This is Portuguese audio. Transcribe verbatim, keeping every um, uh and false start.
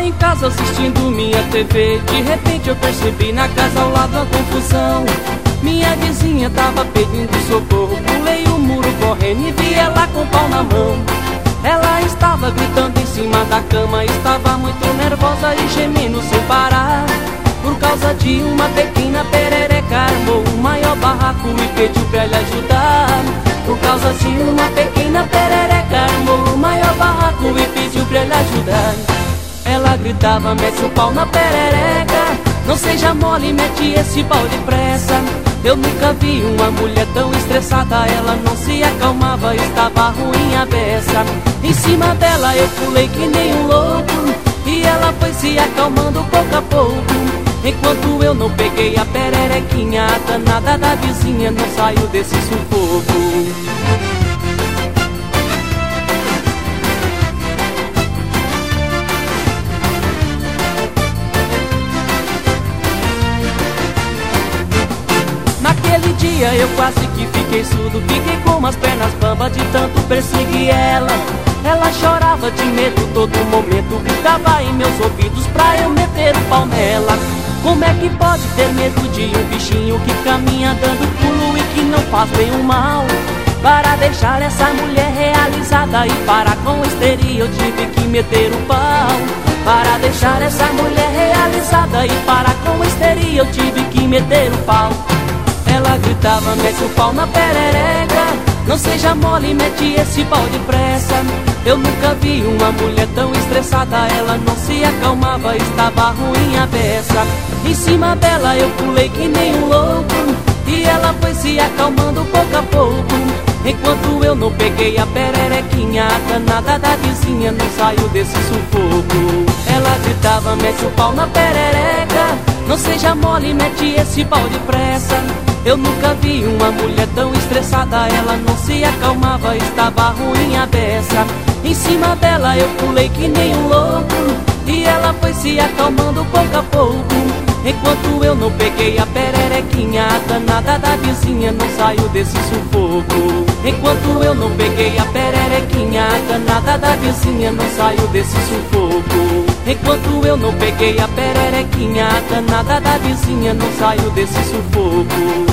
em casa assistindo minha T V. De repente eu percebi na casa ao lado a confusão. Minha vizinha tava pedindo socorro. Pulei o muro correndo e vi ela com o pau na mão. Ela estava gritando em cima da cama, estava muito nervosa e gemendo sem parar. Por causa de uma pequena perereca, armou o maior barraco e pediu pra ele ajudar. Por causa de uma pequena perereca, armou o maior barraco e pediu pra ele ajudar. Ela gritava, mete o pau na perereca, não seja mole, mete esse pau depressa. Eu nunca vi uma mulher tão estressada, ela não se acalmava, estava ruim a beça. Em cima dela eu pulei que nem um louco, e ela foi se acalmando pouco a pouco. Enquanto eu não peguei a pererequinha, a danada da vizinha não saiu desse sufoco. Naquele dia eu quase que fiquei surdo, fiquei com as pernas bambas de tanto perseguir ela. Ela chorava de medo todo momento, gritava em meus ouvidos pra eu meter o pau nela. Como é que pode ter medo de um bichinho que caminha dando pulo e que não faz bem o mal? Para deixar essa mulher realizada e parar com histeria eu tive que meter o pau. Para deixar essa mulher realizada e parar com histeria eu tive que meter o pau. Ela gritava, mete o pau na perereca, não seja mole, mete esse pau depressa. Eu nunca vi uma mulher tão estressada, ela não se acalmava, estava ruim a beça. Em cima dela eu pulei que nem um louco, e ela foi se acalmando pouco a pouco. Enquanto eu não peguei a pererequinha, a danada da vizinha não saiu desse sufoco. Ela gritava, mete o pau na perereca, não seja mole, mete esse pau depressa. Eu nunca vi uma mulher tão estressada, ela não se acalmava, estava ruim a beça. Em cima dela eu pulei que nem um louco, e ela foi se acalmando pouco a pouco. Enquanto eu não peguei a pererequinha, a danada da vizinha não saiu desse sufoco. Enquanto eu não peguei a pererequinha, a danada da vizinha não saiu desse sufoco. Enquanto eu não peguei a pererequinha, a danada da vizinha não saiu desse sufoco.